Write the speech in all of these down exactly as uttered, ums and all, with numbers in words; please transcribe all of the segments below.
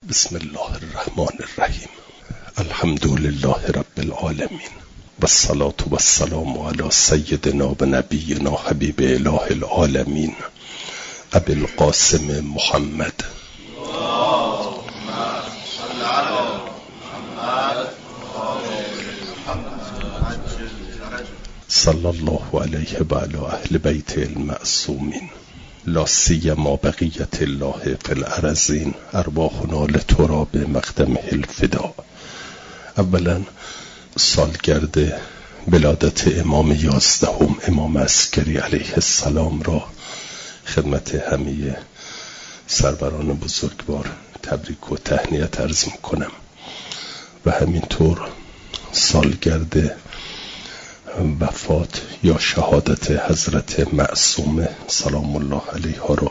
بسم الله الرحمن الرحیم. الحمد لله رب العالمین و الصلاة و السلام علی سیدنا و نبینا حبیب اله العالمین ابی القاسم محمد صلی الله علیه و علی اهل بیت المعصومین لا سیما بقیت الله فی الارضین ارواحنا لتراب مقدمه الفدا. اولا سالگرد ولادت امام یازدهم امام عسکری علیه السلام را خدمت همه سروران بزرگوار تبریک و تهنیت عرض میکنم و همینطور سالگرد وفات یا شهادت حضرت معصومه سلام الله علیها را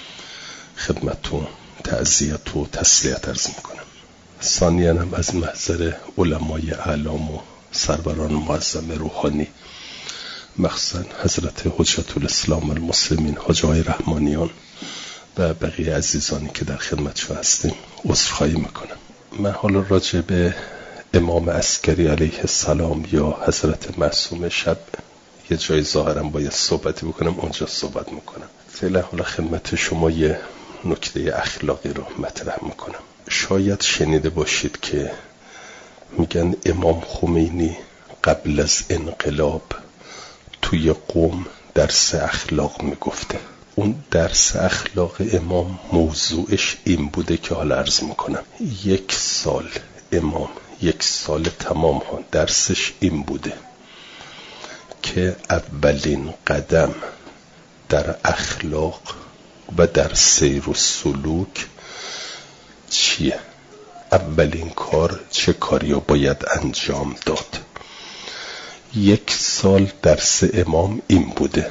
خدمتون تعزیت و تسلیت عرض میکنم. ثانیاً هم از محضر علمای اعلام و سروران معظم روحانی مخصوصاً حضرت حجت الاسلام المسلمین حاج آقای رحمانیان و بقیه عزیزانی که در خدمتشون هستیم عذرخواهی میکنم. من حالا راجع به امام عسکری علیه السلام یا حضرت معصومه شب یه جای ظاهرا باید صحبتی بکنم، اونجا صحبت میکنم. فعلا حالا خدمت شما یه نکته اخلاقی رو مطرح میکنم. شاید شنیده باشید که میگن امام خمینی قبل از انقلاب توی قم درس اخلاق میگفته. اون درس اخلاق امام موضوعش این بوده که حالا عرض میکنم. یک سال امام یک سال تمام ها درسش این بوده که اولین قدم در اخلاق و در سیر و سلوک چیه؟ اولین کار چه کاری رو باید انجام داد؟ یک سال درس امام این بوده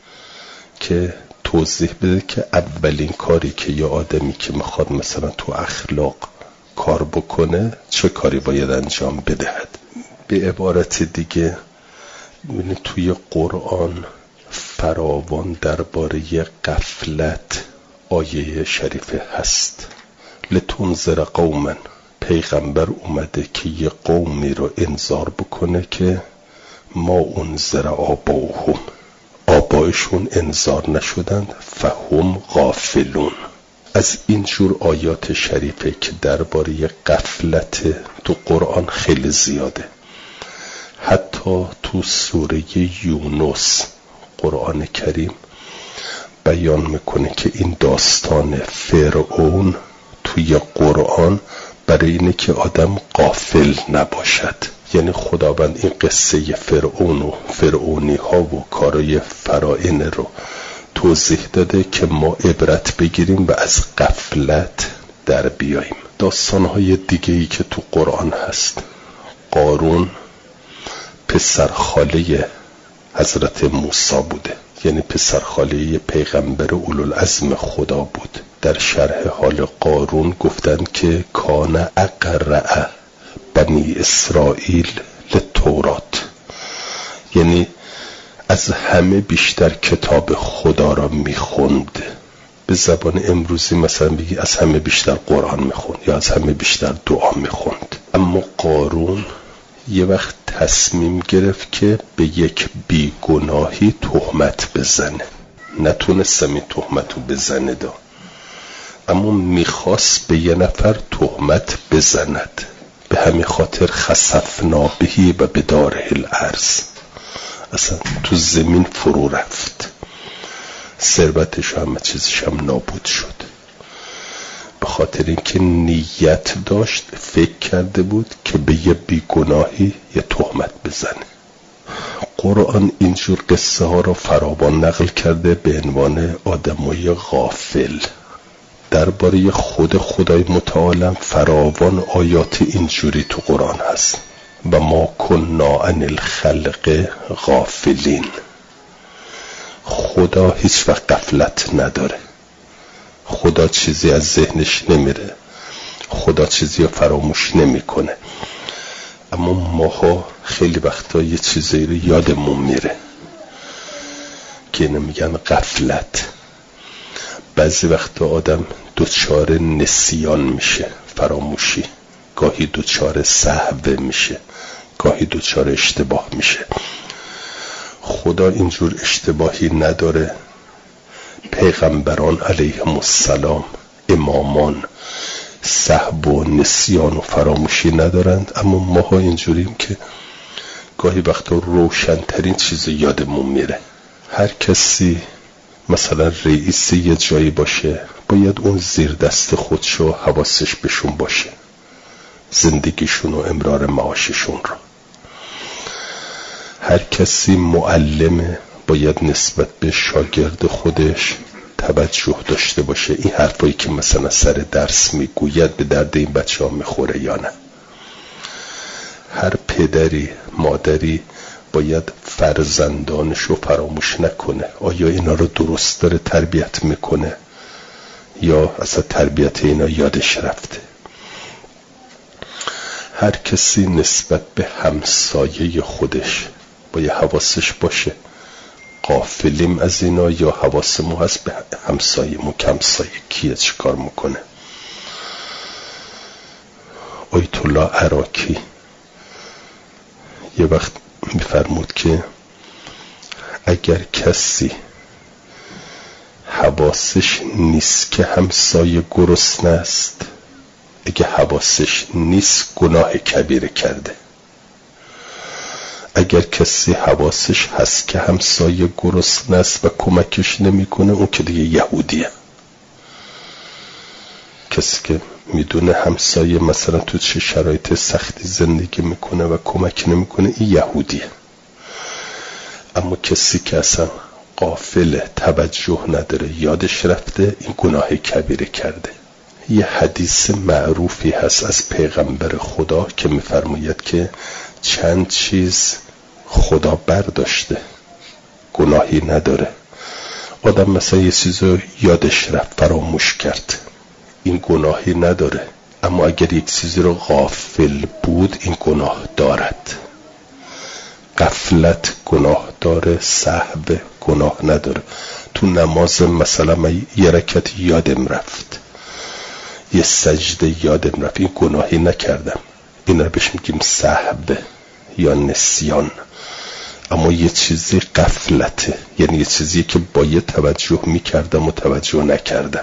که توضیح بده که اولین کاری که یه آدمی که میخواد مثلا تو اخلاق کار بکنه چه کاری باید انجام بدهد. به عبارت دیگه ببینید توی قرآن فراوان درباره غفلت آیه شریفه هست. لتنذر قوما، پیغمبر اومده که یه قومی رو انذار بکنه که ما انذر آباؤهم، آبایشون انذار نشدند، فهم غافلون. از اینجور آیات شریفه که درباره غفلت تو قرآن خیلی زیاده. حتی تو سوره یونس قرآن کریم بیان میکنه که این داستان فرعون توی قرآن برای اینه که آدم غافل نباشد. یعنی خداوند این قصه فرعون و فرعونی ها و کارای فراعنه رو توضیح داده که ما عبرت بگیریم و از غفلت در بیاییم. داستانهای دیگه‌ای که تو قرآن هست، قارون پسر خاله حضرت موسی بوده، یعنی پسر خاله پیغمبر اولوالعزم خدا بود. در شرح حال قارون گفتن که کان اقرأ بنی اسرائیل للتورات، یعنی از همه بیشتر کتاب خدا را میخوند. به زبان امروزی مثلا بگی از همه بیشتر قرآن میخوند یا از همه بیشتر دعا میخوند. اما قارون یه وقت تصمیم گرفت که به یک بیگناهی تهمت بزنه. نتونستم این تهمتو بزنه دا، اما میخواست به یه نفر تهمت بزند. به همین خاطر خسفنا بهی و به داره الارض، اصلا تو زمین فرو رفت، ثروتش و همه چیزش هم نابود شد. به خاطر اینکه نیت داشت، فکر کرده بود که به یه بیگناهی یه تهمت بزنه. قرآن اینجور قصه ها رو فراوان نقل کرده به عنوان آدمای غافل. درباره خود خدای متعال فراوان آیات اینجوری تو قرآن هست. و ما کنا عن الخلق غافلین. خدا هیچ وقت غفلت نداره. خدا چیزی از ذهنش نمیره، خدا چیزی رو فراموش نمیکنه. اما ماها خیلی وقتا یه چیزی رو یادمون میره که اینو میگن غفلت. بعضی وقتا آدم دچار نسیان میشه، فراموشی، گاهی دچار سهو میشه، گاهی دچار اشتباه میشه. خدا اینجور اشتباهی نداره. پیغمبران علیهم السلام، امامان، سهو و نسیان و فراموشی ندارند، اما ما ها اینجوریم که گاهی وقتا روشن‌ترین چیز یادمون میره. هر کسی مثلا رئیس یه جایی باشه، باید اون زیر دست خودشو حواسش بهشون باشه، زندگیشون و امرار معاششون رو. هر کسی معلمه، باید نسبت به شاگرد خودش توجه داشته باشه، این حرفایی که مثلا سر درس میگوید به درد این بچه ها میخوره یا نه. هر پدری مادری باید فرزندانشو فراموش نکنه، آیا اینا رو درست داره تربیت میکنه یا اصلا تربیت اینا یادش رفته. هر کسی نسبت به همسایه خودش باید حواسش باشه، غافلیم از اینا یا حواسمون هست به همسایه‌مون که همسایه کیه، چی کار میکنه. آیت الله عراقی یه وقت میفرمود که اگر کسی حواسش نیست که همسایه گرسنه است، اگه حواسش نیست گناه کبیره کرده. اگر کسی حواسش هست که همسایه گرسنه است و کمکش نمیکنه، اون که دیگه یهودیه. کسی که میدونه همسایه مثلا تو چه شرایط سختی زندگی میکنه و کمک نمیکنه، این یهودیه. اما کسی که اصلا غافل، توجه نداره، یادش رفته، این گناه کبیره کرده. یه حدیث معروفی هست از پیغمبر خدا که میفرماید که چند چیز خدا برداشته، گناهی نداره. آدم مثلا یه چیزو یادش رفت، فراموش کرد، این گناهی نداره. اما اگر یک چیزی رو غافل بود، این گناه دارد. غفلت گناه داره، سهو گناه نداره. تو نماز مثلا من یه رکعت یادم رفت، یه سجده یادم رفت، این گناهی نکردم، این رو بهش میگیم سهو یا نسیان. اما یه چیزی غفلته، یعنی یه چیزی که باید توجه میکردم و توجه نکردم.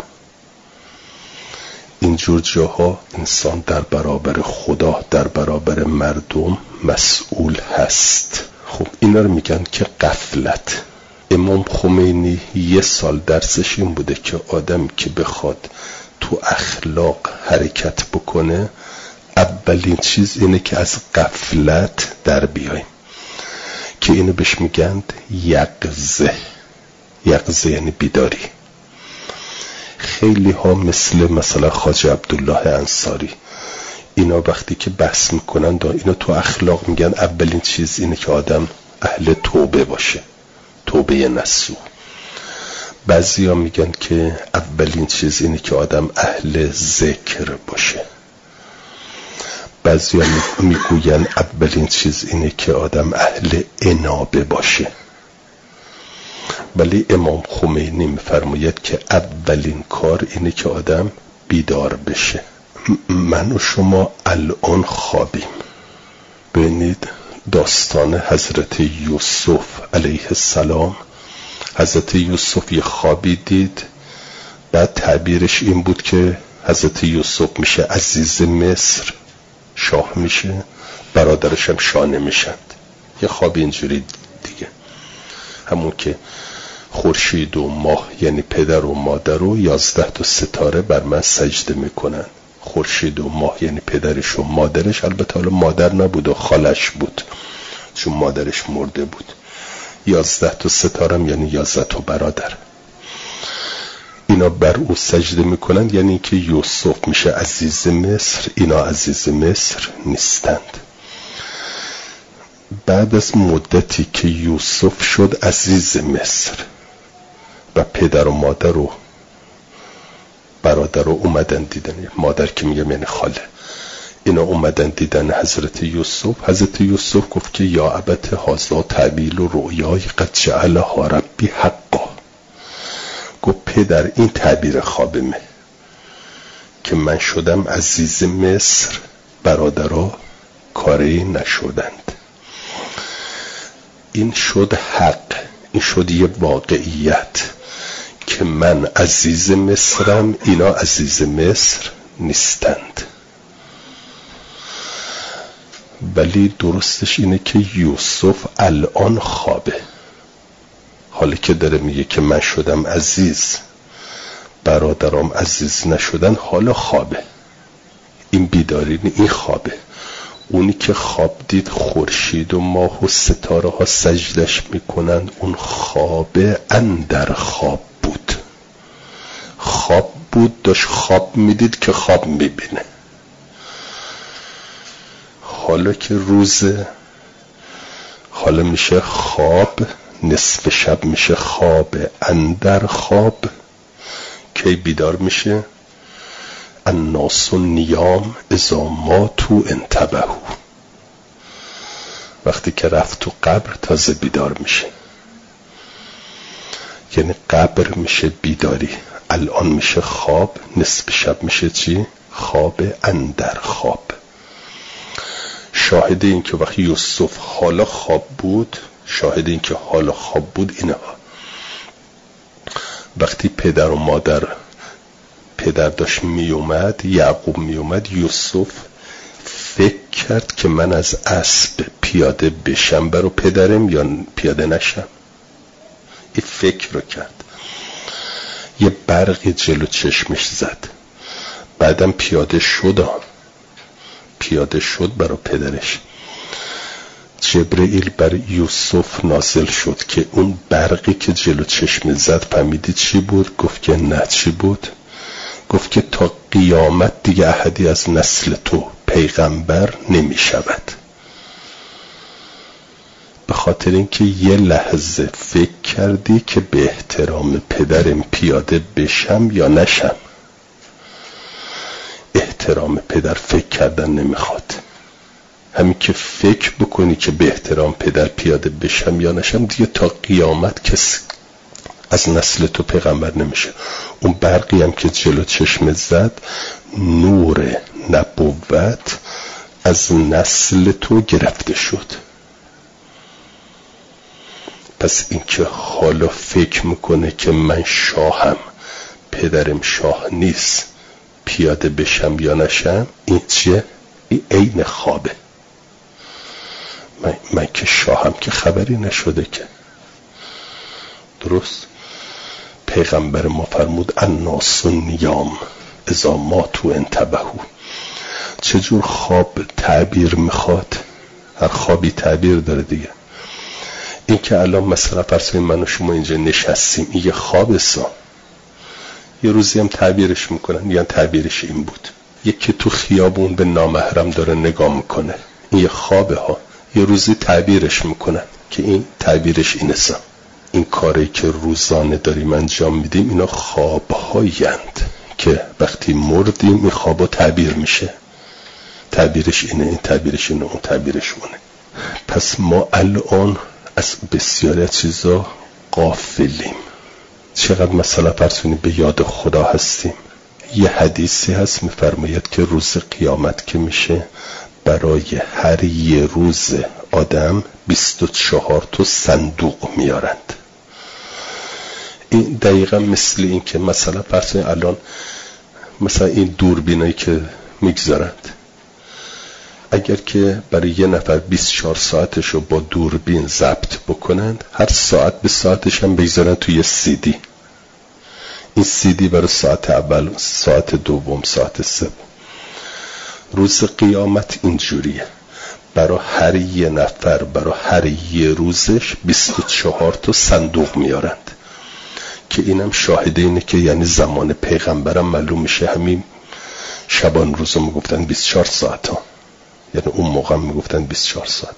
اینجور جاها انسان در برابر خدا، در برابر مردم مسئول هست. خب اینا رو میگن که غفلت. امام خمینی یه سال درسش این بوده که آدم که بخواد تو اخلاق حرکت بکنه، اولین چیز اینه که از غفلت در بیایم، که اینو بهش میگن یقظه. یقظه یعنی بیداری. خیلی ها مثل مثلا خواجه عبدالله انصاری، اینا وقتی که بحث میکنن اینا تو اخلاق میگن اولین چیز اینه که آدم اهل توبه باشه، توبه نصوح. بعضی ها میگن که اولین چیز اینه که آدم اهل ذکر باشه. بعضی ها میگوین اولین چیز اینه که آدم اهل انابه باشه. ولی امام خمینی میفرماید که اولین کار اینه که آدم بیدار بشه. من و شما الان خوابیم. ببینید داستان حضرت یوسف علیه السلام. حضرت یوسف یه خوابی دید، بعد تعبیرش این بود که حضرت یوسف میشه عزیز مصر، شاه میشه، برادرش هم شاه نمیشند. یه خواب اینجوری دیگه، همون که خورشید و ماه یعنی پدر و مادر و یازده تا ستاره بر من سجده میکنن. خورشید و ماه یعنی پدرش و مادرش، البته حالا مادر نبود و خالش بود چون مادرش مرده بود. یازده تا ستاره یعنی یازده تا برادر، اینا بر او سجده میکنن، یعنی که یوسف میشه عزیز مصر، اینا عزیز مصر نیستند. بعد از مدتی که یوسف شد عزیز مصر و پدر و مادر و برادر رو اومدن دیدن، مادر که میگم یعنی خاله، اینا اومدن دیدن حضرت یوسف. حضرت یوسف گفت که یا ابت هذا تعبیل و رؤیای قد جعلها ربی حقا. گفت پدر این تعبیر خوابمه، که من شدم عزیز مصر، برادرها کاری نشدند. این شد حق، این شد یه واقعیت که من عزیز مصرم، اینا عزیز مصر نیستند. ولی درستش اینه که یوسف الان خوابه، حالی که داره میگه که من شدم عزیز، برادرام عزیز نشدن، حالا خوابه. این بیداری، این خوابه. اونی که خواب دید خورشید و ماه و ستاره ها سجدش میکنن، اون خوابه اندر خواب بود. خواب بود، داشت خواب میدید که خواب میبینه. حالا که روزه، حالا میشه خواب، نصف شب میشه خواب اندر خواب. کی بیدار میشه؟ الناس نیام اذا ماتوا انتبهوا. وقتی که رفت تو قبر تازه بیدار میشه. یعنی قبر میشه بیداری، الان میشه خواب، نصف شب میشه چی؟ خواب اندر خواب. شاهد این که وقتی یوسف حالا خواب بود، شاهد این که حالا خواب بود اینه. وقتی پدر و مادر، پدر داشت می اومد، یعقوب می اومد، یوسف فکر کرد که من از اسب پیاده بشم برو پدرم یا پیاده نشم. این فکر رو کرد. یه برقی جلو چشمش زد. بعدم پیاده شد پیاده شد برو پدرش. جبرئیل بر یوسف نازل شد که اون برقی که جلو چشم زد فهمیدی چی بود؟ گفت که نه. چی بود؟ گفت که تا قیامت دیگه احدی از نسل تو پیغمبر نمی شود. به خاطر اینکه یه لحظه فکر کردی که به احترام پدرم پیاده بشم یا نشم. احترام پدر فکر کردن نمیخواد. همین که فکر بکنی که به احترام پدر پیاده بشم یا نشم، دیگه تا قیامت کسی از نسل تو پیغمبر نمیشه. اون برقی هم که جلو چشم زد، نور نبوت از نسل تو گرفته شد. پس این که حالا فکر میکنه که من شاهم، پدرم شاه نیست، پیاده بشم یا نشم، این چیه؟ این عین خوابه. من, من که شاهم که خبری نشده که. درست؟ پیغمبر ما فرمود الناس نیام اذا ماتوا انتبهوا. چجور خواب تعبیر میخواد؟ هر خوابی تعبیر داره دیگه. این که الان مثلا فرض من و شما اینجا نشستیم، این یه خواب سا. یه روزی هم تعبیرش میکنن، یعنی تعبیرش این بود. یکی تو خیابون به نامحرم داره نگاه میکنه، این یه خوابه ها. یه روزی تعبیرش میکنن که این تعبیرش اینه سا. این کاری که روزانه داریم انجام میدیم، اینا خوابهایند که وقتی مردیم این خوابا تعبیر میشه. تعبیرش اینه، این تعبیرش اینه، اون تعبیرش اونه. پس ما الان از بسیاری از چیزا غافلیم. چقدر مثلا فرسونی به یاد خدا هستیم. یه حدیثی هست میفرماید که روز قیامت که میشه، برای هر یه روز آدم بیست و چهار تا صندوق میارند. این دقیقا مثل این که مثلا فرسونی الان مثلا این دوربینایی که میگذارند، اگر که برای یه نفر بیست و چهار ساعتشو با دوربین ضبط بکنند، هر ساعت به ساعتش هم بگذارن توی سی دی. این سی دی برای ساعت اول، ساعت دوم، ساعت سوم. روز قیامت اینجوریه، برای هر یه نفر، برای هر یه روزش بیست و چهار تا صندوق میارند. که اینم شاهده اینه که یعنی زمان پیغمبرم معلوم میشه همین شبان روزو میگفتن بیست و چهار ساعت ها، یعنی اون موقع میگفتن بیست و چهار ساعت.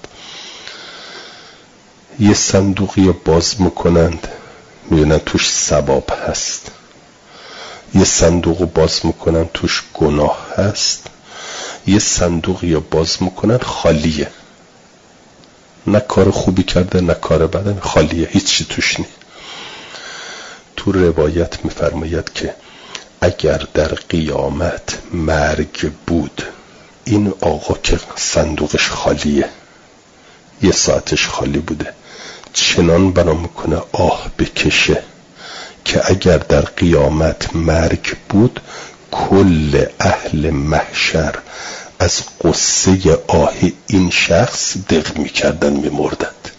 یه صندوقی باز میکنند، میبینن توش ثواب هست. یه صندوق باز میکنن توش گناه هست. یه صندوقی باز میکنن خالیه، نه کار خوبی کرده نه کار بده، خالیه، هیچی توش نیست. تو روایت میفرماید که اگر در قیامت مرگ بود، این آقا که صندوقش خالیه، یه ساعتش خالی بوده، چنان بنا میکنه آه بکشه که اگر در قیامت مرگ بود کل اهل محشر از قصه آه این شخص دق میکردن میمردند.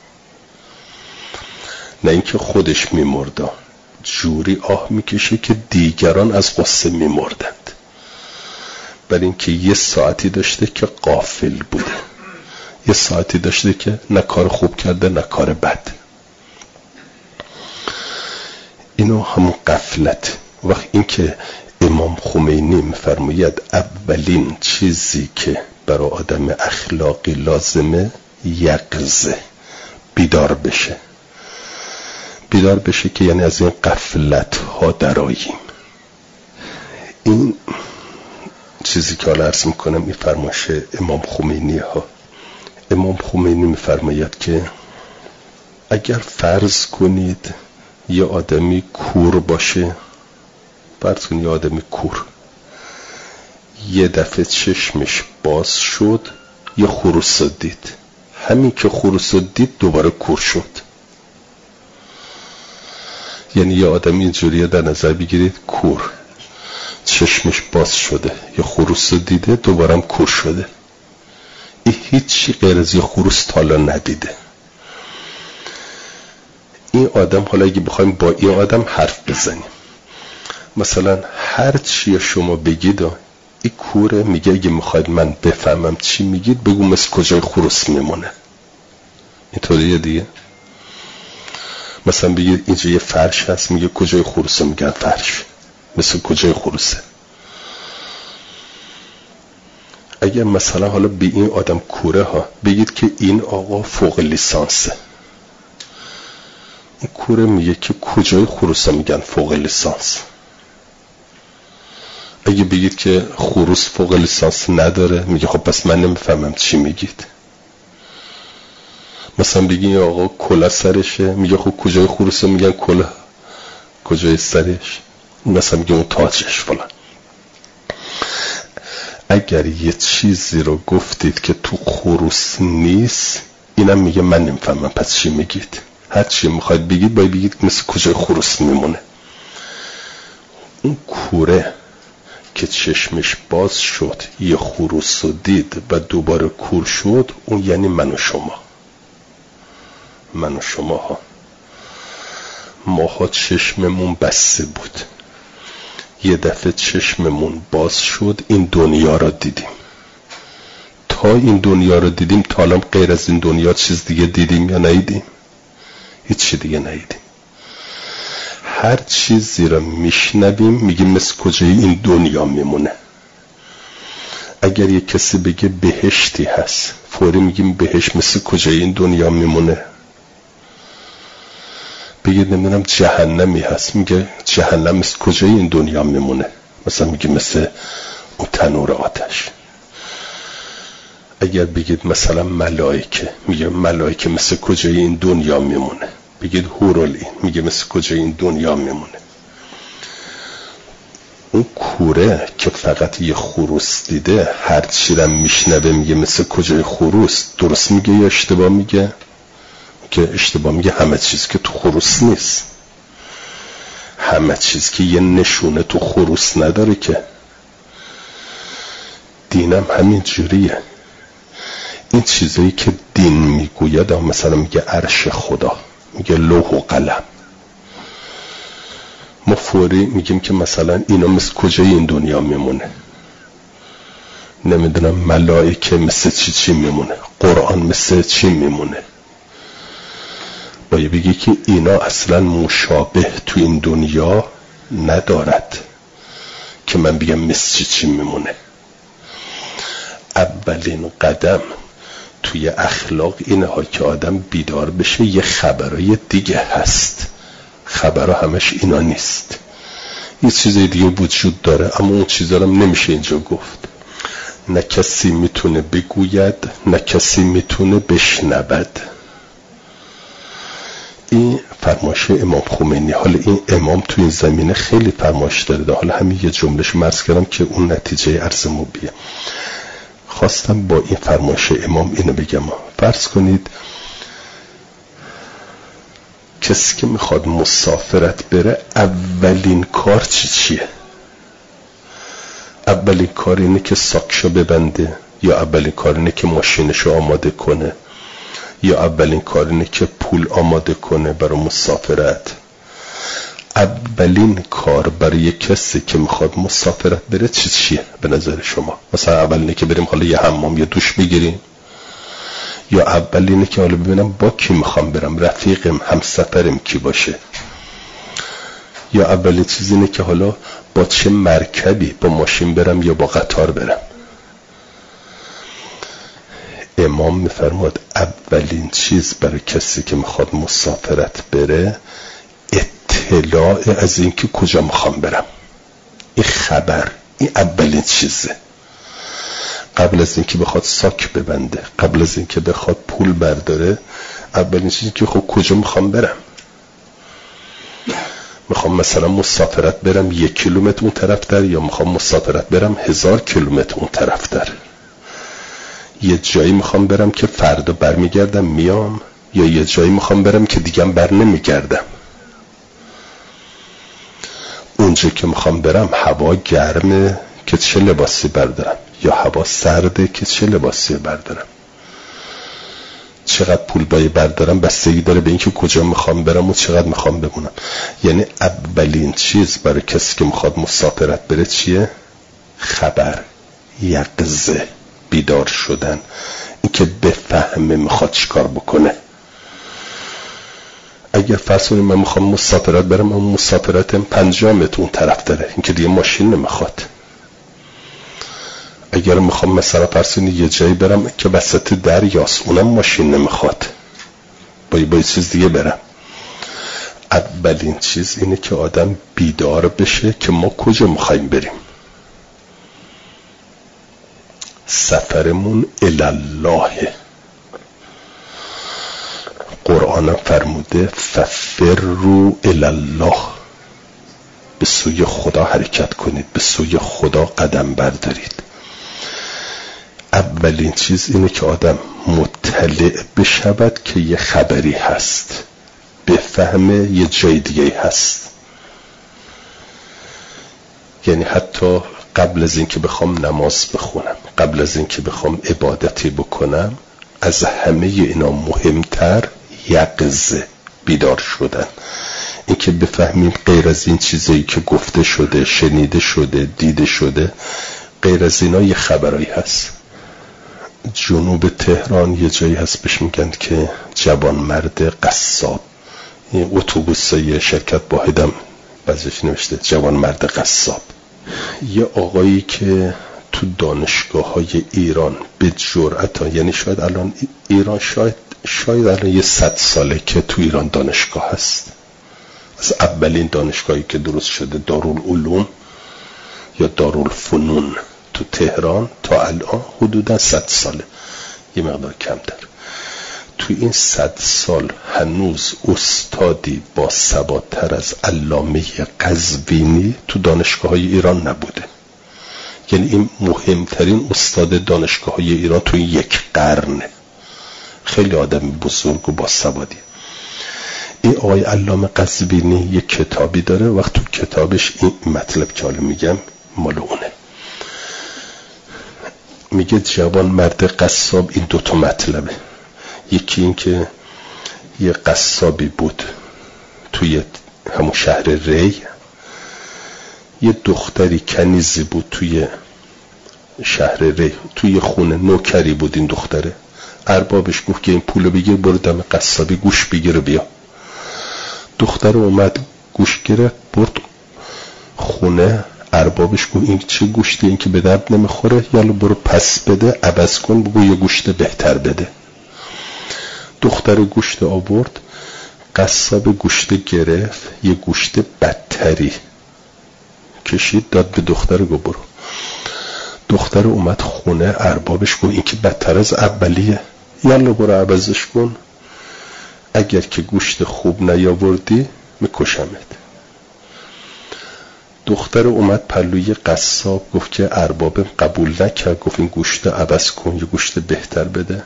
نه اینکه خودش میمرد، جوری آه میکشه که دیگران از قصه میمردند، برای اینکه یه ساعتی داشته که غافل بوده، یه ساعتی داشته که نه کار خوب کرده نه کار بد. اینو همون غفلت. وقت اینکه امام خمینی میفرماید اولین چیزی که برای آدم اخلاقی لازمه یقظه، بیدار بشه. بیدار بشه که یعنی از این غفلت ها درآییم. این چیزی که حالا عرض میکنم این فرمایش امام خمینی ها. امام خمینی میفرماید که اگر فرض کنید یه آدمی کور باشه، فرض کنید یه آدمی کور یه دفعه چشمش باز شد، یه خروس دید، همین که خروس دید دوباره کور شد. یعنی یه آدمی اینجوریه در نظر بگیرید کور، چشمش باز شده، یه خروس دیده، دوباره هم کور شده. این هیچی غیر از یه خروس تالا ندیده. این آدم، حالا اگه بخوایم با این آدم حرف بزنیم، مثلا هر چی شما بگید این کوره، میگه اگه میخواید من بفهمم چی میگید بگو مثل کجای خروس میمونه. اینطوریه دیگه. مثلا بگید اینجا یه فرش هست، میگه کجای خروسه، میگن فرش، مثل کجای خروسه. اگر مثلا حالا به این آدم کوره ها بگید که این آقا فوق لیسانسه، این کوره میگه که کجای خروسه، میگن فوق لیسانس. اگه بگید که خروس فوق لیسانس نداره، میگه خب پس من نمیفهمم چی میگید. مثلا بگید آقا کلا سرشه، میگه خب کجای خروسه، میگن کلا. کجای سرش؟ مثلا میگه اون تاجش فلان. اگر یه چیزی رو گفتید که تو خروس نیست، اینم میگه من نمیفهمم پس چی میگید. هر چی میخواید بگید باید بگید مثل کجای خروس میمونه. اون کوره که چشمش باز شد، یه خروس رو دید و دوباره کور شد، اون یعنی من و شما. من و شما ها ماها چشممون بسته بود، یه دفعه چشممون باز شد، این دنیا را دیدیم. تا این دنیا را دیدیم تا الان غیر از این دنیا چیز دیگه دیدیم یا ندیدیم؟ هیچ چی دیگه ندیدیم. هر چیزی را میشنویم میگیم مثل کجای این دنیا میمونه. اگر یه کسی بگه بهشتی هست، فوری میگیم بهشت مثل کجای این دنیا میمونه. بگید نمیدونم جهنمی هست، میگه جهنم مثل کجای این دنیا میمونه. مثلا میگه مثل اون تنور آتش. اگر بگید مثلا ملائکه، میگه ملائکه مثل کجای این دنیا میمونه. بگید هورالعین، میگه مثل کجای این دنیا میمونه. اون کوره که فقط یه خروس دیده، هر چی رو میشنوه میگه مثل کجای خروس. درست میگه یا اشتباه میگه؟ که اشتباه میگه. همه چیز که تو خروس نیست، همه چیز که یه نشونه تو خروس نداره که. دینم همین جوریه. این چیزایی که دین میگوید، مثلا میگه عرش خدا، میگه لوح و قلم، ما فوری میگیم که مثلا اینا مثل کجای این دنیا میمونه. نمیدونم ملائکه مثل چی چی میمونه، قرآن مثل چی میمونه. باید بگی که اینا اصلا مشابه تو این دنیا ندارد که من بگم مثل چی چی میمونه. اولین قدم توی اخلاق اینه ها که آدم بیدار بشه یه خبرای دیگه هست، خبرها همش اینا نیست، یه چیزای دیگه وجود داره، اما اون چیزا رو نمیشه اینجا گفت. نه کسی میتونه بگوید، نه کسی میتونه بشنود. این فرمایش امام خمینی. حالا این امام تو این زمینه خیلی فرمایش داره، حالا همین یه جملهش مرز کردم که اون نتیجه عرض موبیه. خواستم با این فرمایش امام اینو بگم، فرض کنید کسی که میخواد مسافرت بره اولین کار چی چیه؟ اولین کار اینه که ساکشو ببنده، یا اولین کار اینه که ماشینشو آماده کنه، یا اولین کار اینه که پول آماده کنه برای مسافرت؟ اولین کار برای کسی که میخواد مسافرت بره چی چیه به نظر شما؟ مثلا اول اینه که بریم حالا یه حمام یه دوش بگیریم، یا اول اینه که حالا ببینم با کی میخوام برم، رفیقم همسفرم کی باشه، یا اولین چیز اینه که حالا با چه مرکبی، با ماشین برم یا با قطار برم؟ امام میفرماد اولین چیز برای کسی که میخواد مسافرت بره اطلاع از این که کجا میخوام برم، این خبر، این اولین چیزه. قبل از این که بخواد ساک ببنده، قبل از این که بخواد پول برداره، اولین چیزی که خب کجا میخوام برم. میخوام مثلا مسافرت برم یک کیلومتر اون طرف در، یا میخوام مسافرت برم هزار کیلومتر اون طرف در؟ یه جایی میخوام برم که فردا برمیگردم میام، یا یه جایی میخوام برم که دیگه بر نمیگردم؟ اونجا که میخوام برم هوا گرمه که چه لباسی بردارم، یا هوا سرده که چه لباسی بردارم؟ چقدر پول باید بردارم بستگی داره به اینکه کجا میخوام برم و چقدر میخوام بمونم. یعنی اولین چیز برای کسی که میخواد مسافرت بره چیه؟ خبر، یقظه، بیدار شدن، اینکه بفهمه میخواد چیکار بکنه. اگر فرض کنیم من میخوام مسافرت برم، اون مسافرتم پنجاه متر اون طرف داره، اینکه دیگه ماشین نمیخواد. اگر میخوام مثلا فرض کنید یه جایی برم که وسط دریاست، اونم ماشین نمیخواد، با با چیز دیگه برم. اولین چیز اینه که آدم بیدار بشه که ما کجا میخوایم بریم. سفرمون الالله. قرآن فرموده ففروا الالله، به سوی خدا حرکت کنید، به سوی خدا قدم بردارید. اولین چیز اینه که آدم مطلع بشود که یه خبری هست، بفهمه یه جای دیگه هست. یعنی حتی قبل از اینکه بخوام نماز بخونم، قبل از اینکه بخوام عبادتی بکنم، از همه اینا مهمتر یقظه، بیدار شدن. اینکه بفهمیم غیر از این چیزایی که گفته شده، شنیده شده، دیده شده، غیر از اینا یه خبرایی هست. جنوب تهران یه جایی هست بهش میگن که جوان مرد قصاب. این اتوبوسای شرکت واحدم بعضیش نوشته جوان مرد قصاب. یه آقایی که تو دانشگاه های ایران به جرأت ها، یعنی شاید الان ایران شاید شاید الان یه صد ساله که تو ایران دانشگاه هست، از اولین دانشگاهی که درست شده دارالعلوم یا دارالفنون تو تهران تا الان حدودا صد ساله، یه مقدار کمتر. تو این صد سال هنوز استادی با ثبات‌تر از علامه قزوینی تو دانشگاه های ایران نبوده. یعنی این مهمترین استاد دانشگاه های ایران تو یک قرنه. خیلی آدم بزرگ و با ثباتی. این آقای علامه قزوینی یک کتابی داره، وقت تو کتابش این مطلب که حالا میگم مال اونه. میگه جوان مرد قصاب. این دوتا مطلبه. یکی این که یه قصابی بود توی همون شهر ری، یه دختری کنیزی بود توی شهر ری، توی خونه نوکری بود. این دختره اربابش گفت که این پولو بگیر برو دم قصابی گوش بگیر بیا. دختر اومد گوش گرفت برد خونه. اربابش گفت این چه گوشته، این که به درد نمیخوره، یالا برو پس بده عوض کن بگو یه گوشت بهتر بده. دختر گوشت آورد، قصاب گوشت گرفت، یه گوشت بدتری کشید داد به دختر گفت برو. دختر اومد خونه، اربابش گفت این که بدتر از اولیه، یالا برو عوضش کن. اگر که گوشت خوب نیاوردی میکشمت. دختر اومد پلوی قصاب، گفت که اربابم قبول نکرد، گفت این گوشت عوض کن یه گوشت بهتر بده.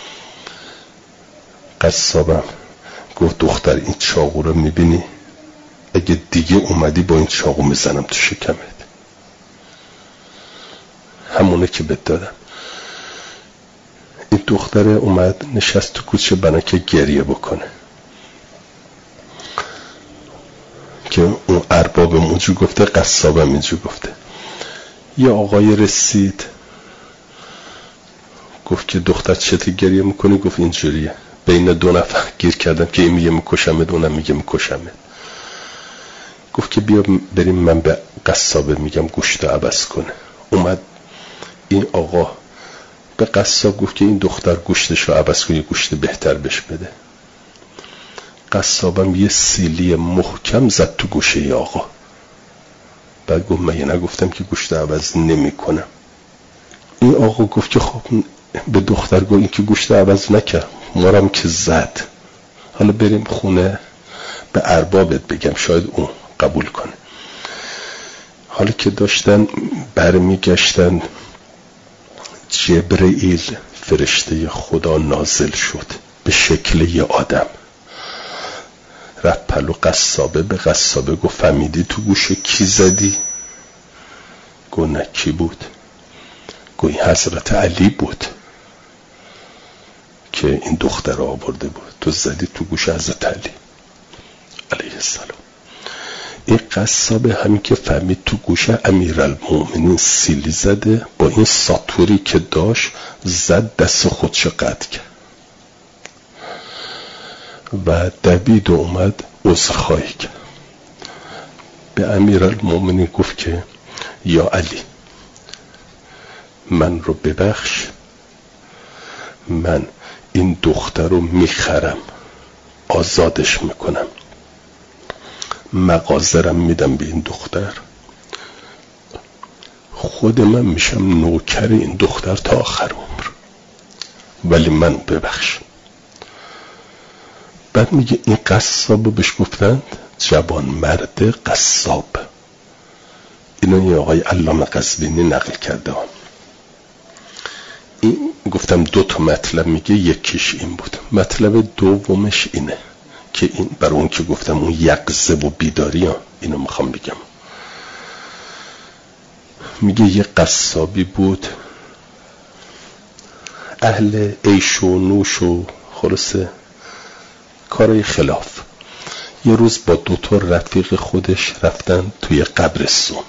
قصابم گفت دختر این چاقو رو میبینی؟ اگه دیگه اومدی با این چاقو میزنم تو شکمت. همونه که بهت دادم. این دختر اومد نشست تو کوچه بنا که گریه بکنه که اون اربابم اونجور گفته، قصابم اینجور گفته. یه آقای رسید گفت که دختر چته گریه میکنی؟ گفت اینجوریه، بین دو نفر گیر کردم که این میگه میکشمت اونم میگه میکشمت. گفت که بیا بریم من به قصابه میگم گوشت عوض کنه. اومد این آقا به قصاب گفت که این دختر گوشتش رو عوض کنه، گوشت بهتر بهش بده. قصابم یه سیلی محکم زد تو گوشه ای آقا. بعد گفت من نگفتم که گوشت عوض نمی کنم. این آقا گفت که خب به دختر گفت این که گوشت عوض نکرد، مارم که زد، حالا بریم خونه به اربابت بگم شاید اون قبول کنه. حالا که داشتن برمی گشتن، جبرئیل فرشته خدا نازل شد به شکل یه آدم. رفت پلو قصابه، به قصابه گفت فهمیدی تو گوشه کی زدی؟ گفت نه کی بود؟ گفت این حضرت علی بود که این دختر رو آورده بود، تو زدی تو گوش حضرت علی علیه السلام. این قصابه همین که فهمید تو گوش امیرالمومنین سیلی زده، با این ساتوری که داشت زد دست خودش قطع کرد و دوید و اومد عذرخواهی کرد. به امیرالمومنین گفت که یا علی من رو ببخش، من این دختر رو میخرم، آزادش میکنم، مغازرم میدم به این دختر، خود من میشم نوکر این دختر تا آخر عمر، ولی من ببخش. بعد میگه این قصابو بهش گفتند جوان مرد قصاب. اینو یه آقای علامه قزوینی نقل کرده. این گفتم دو تا مطلب میگه، یکیش این بود. مطلب دومش اینه که این برای اون که گفتم اون یقظه و بیداری ها، اینو میخوام بگم. میگه یه قصابی بود اهل عیش و نوش و خلاصه کارای خلاف. یه روز با دو تا رفیق خودش رفتن توی قبرستون.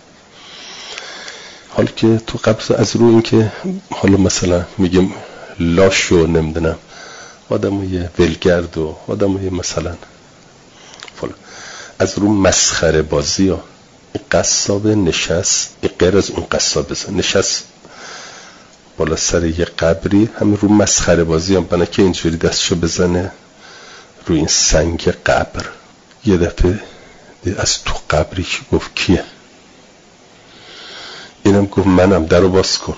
حالا که تو قبرستون از رو این که حالا مثلا میگم لاش و نمیدونم آدمای ولگرد و آدمای مثلا فلان، از رو مسخره بازی ها این قصاب نشست، این غیر از اون قصاب نشست بالا سر یه قبری، همین رو مسخره بازی هم بنا که اینجوری دستشو بزنه روی این سنگ قبر. یه دفعه از تو قبری که گفت کیه؟ اینم گفت منم، درو باز کن.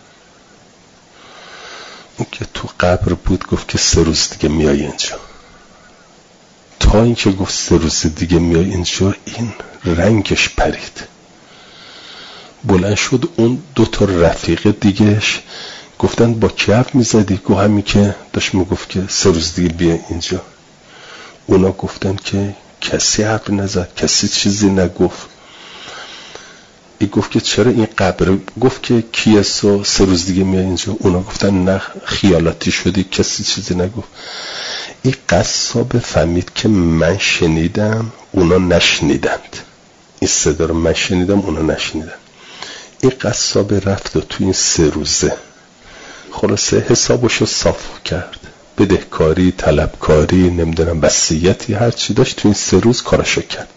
اون که تو قبر بود گفت که سه روز دیگه میای اینجا. تا این که گفت سه روز دیگه میای اینجا این رنگش پرید، بلند شد. اون دو تا رفیق دیگهش گفتن با کی حرف میزدی؟ گفت همین که داشت میگفت که سه روز دیگه بیا اینجا. اونا گفتن که کسی حرف نزد، کسی چیزی نگفت. ای گفت که چرا این قبر؟ گفت که کی است سه روز دیگه میاد اینجا. اونا گفتن نه خیالاتی شدی، کسی چیزی نگفت. این قصاب فهمید که من شنیدم اونا نشنیدند، این صدا رو من شنیدم اونا نشنیدن. این قصاب رفت و تو این سه روزه خلاصه حسابشو صاف کرد، بدهکاری، طلبکاری، نمیدونم وصیتی، هر چی داشت تو این سه روز کارشو کرد.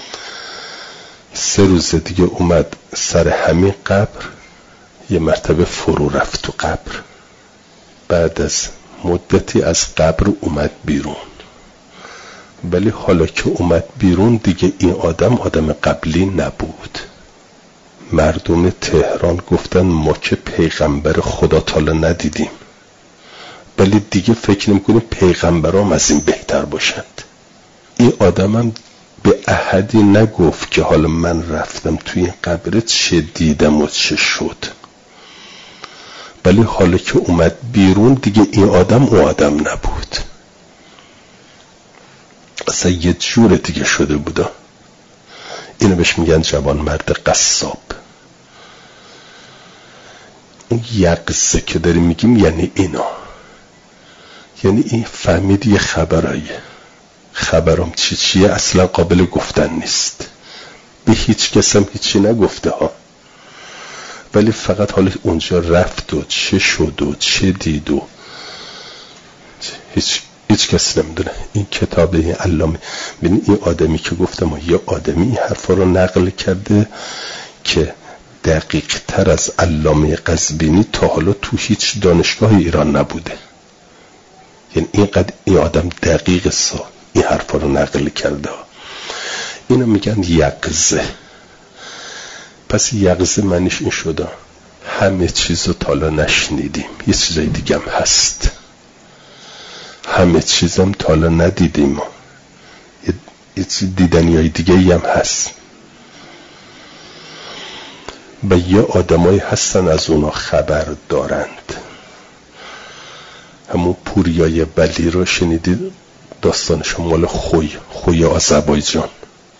سه روز دیگه اومد سر همین قبر، یه مرتبه فرو رفت تو قبر. بعد از مدتی از قبر اومد بیرون، ولی حالا که اومد بیرون دیگه این آدم آدم قبلی نبود. مردم تهران گفتن ما که پیغمبر خدا تعالی ندیدیم، ولی دیگه فکر نمی‌کنه پیغمبرام از این بهتر باشند. این آدمم به احدی نگفت که حالا من رفتم توی این قبر چه دیدم و چه شد، ولی حالا که اومد بیرون دیگه این آدم اون آدم نبود، اصلا یه جور دیگه شده بودا. اینو بهش میگن جوان مرد قصاب. اون یقظه که داریم میگیم یعنی اینا، یعنی این فهمید یه خبراییه، خبرام چی چیه اصلا قابل گفتن نیست، به هیچ کس هم هیچی نگفته ها، ولی فقط حالا اونجا رفت و چه شد و چه دید و هیچ هیچ کس نمیدونه. این کتاب این علامه، ببین این آدمی که گفتم یه آدمی این حرفا رو نقل کرده که دقیق تر از علامه قزوینی تا حالا تو هیچ دانشگاه ایران نبوده. یعنی اینقدر این آدم دقیق سا این حرفا رو نقل کرده. اینو میگن یقظه. پس یقظه معنیش این شده همه چیزو تا حالا نشنیدیم، یه چیزای دیگه هم هست، همه چیزم تا حالا ندیدیم، یه, یه چیز دیدنیای دیگه هم هست و یه آدمایی هستن از اونا خبر دارند. همون پوریای بلی رو شنیدید؟ داستانش مال خوی خوی آذربایجان.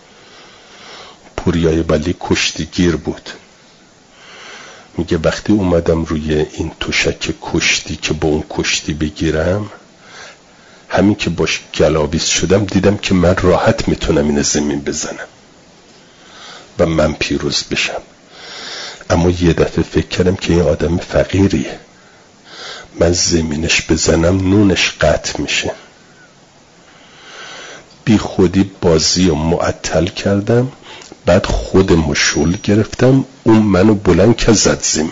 پوریای بلی کشتیگیر بود. میگه وقتی اومدم روی این تشک کشتی که با اون کشتی بگیرم، همین که باش گلاویز شدم دیدم که من راحت میتونم این زمین بزنم و من پیروز بشم. اما یه دفعه فکر کردم که این آدم فقیریه، من زمینش بزنم نونش قطع میشه. بی خودی بازی رو معطل کردم، بعد خودمو شل گرفتم، اون منو بلند که زد زمین.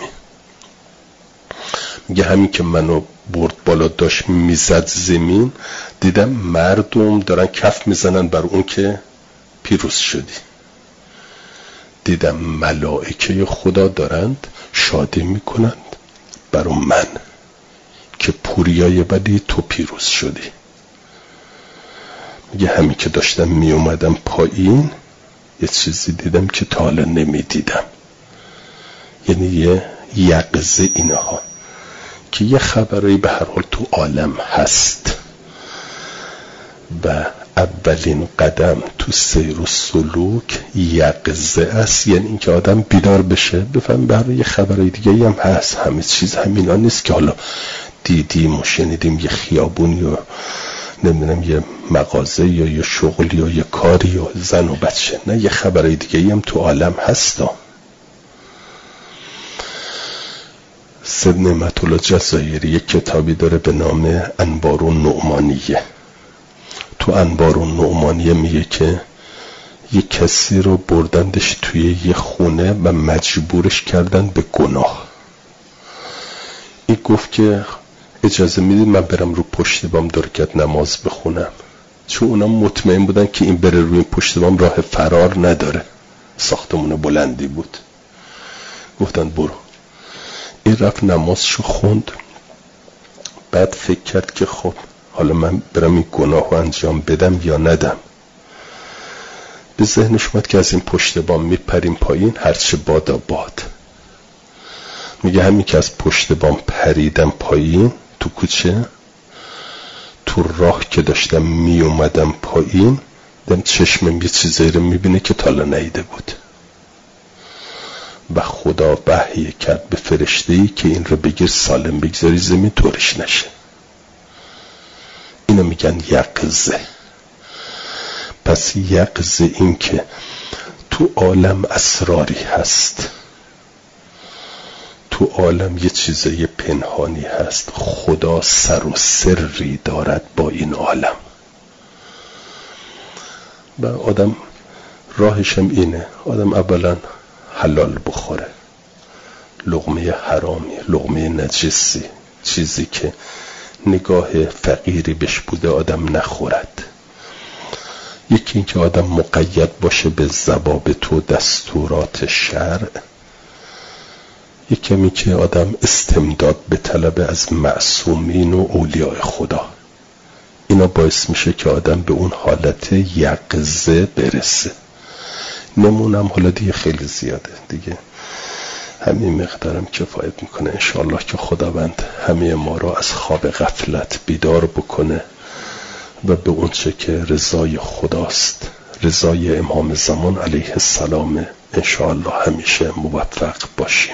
میگه همین که منو برد بالا داشت میزد زمین، دیدم مردم دارن کف میزنن بر اون که پیروز شدی. دیدم ملائکه خدا دارند شادی میکنند برای من که پوریای بدی تو پیروز شدی. میگه همین که داشتم میومدم پایین یه چیزی دیدم که تا حالا نمیدیدم. یعنی یه یقظه اینها که یه خبری به هر حال تو عالم هست و اولین قدم تو سیر و سلوک یقظه است. یعنی اینکه آدم بیدار بشه، بفهم برای یه خبرای دیگه هم هست، همه چیز همینا نیست که حالا دیدیم و شنیدیم یه خیابون یا نمیدونم یه مغازه یا یه شغل یا یه کاری یا زن و بچه، نه یه خبرای دیگه هم تو عالم هستا. سید نعمت الله جزایری یک کتابی داره به نام انبار النعمانیه. تو انبار النعمانیه میگه که یه کسی رو بردندش توی یه خونه و مجبورش کردن به گناه. این گفت که اجازه میدید من برم رو پشت بام دو رکعت نماز بخونم، چون اونا مطمئن بودن که این بره روی این پشت بام راه فرار نداره، ساختمون بلندی بود. گفتن برو. این رفت نمازشو خوند، بعد فکر کرد که خب حالا من برم این گناه رو انجام بدم یا ندم. به ذهنش اومد که از این پشت بام میپریم پایین، هرچه بادا باد. میگه همین که از پشت بام پریدم پایین تو کوچه، تو راه که داشتم می اومدم پایین، دم چشمم یه چیزایی رو میبینه که تا حالا ندیده بود و خدا وحی کرد به فرشته‌ای که این رو بگیر سالم بگذاری زمین طورش نشه. اینو میگن یقظه. پس یقظه این که تو عالم اسراری هست، تو عالم یه چیزای پنهانی هست، خدا سر و سری دارد با این عالم و آدم راهشم اینه، آدم اولا حلال بخوره، لقمه حرامی، لقمه نجسی، چیزی که نگاه فقیری بهش بوده آدم نخورد. یکی این که آدم مقید باشه به ضوابط و دستورات شرع. یک کمی که آدم استمداد به طلب از معصومین و اولیاء خدا، اینا باعث میشه که آدم به اون حالت یقظه برسه. نمونم حالا دیگه خیلی زیاده دیگه، همین مقدارم کفایت میکنه. انشاءالله که خداوند همه ما را از خواب غفلت بیدار بکنه و به اون چه که رضای خداست، رضای امام زمان علیه السلام، انشاءالله همیشه موفق باشیم.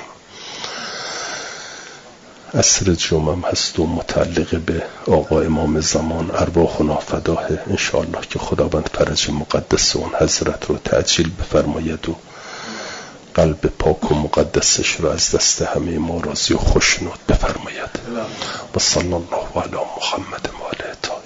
عصر جمعه هست و متعلق به آقا امام زمان، ارواحنا فداه. انشاءالله که خداوند فرج مقدس اون حضرت رو تعجیل بفرماید و قلب پاک و مقدسش رو از دست همه ما راضی و خوشنود بفرماید. و صلی الله علی محمد و آله.